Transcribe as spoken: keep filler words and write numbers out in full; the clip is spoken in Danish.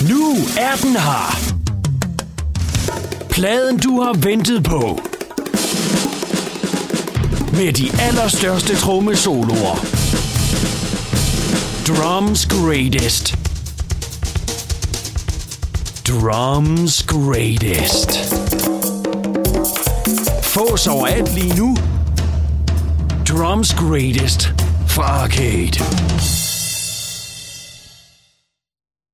Nu er den her. Pladen, du har ventet på. Med de allerstørste trommesoloer. Drums Greatest. Drums Greatest. Fås overalt lige nu. Drums Greatest fra Arcade.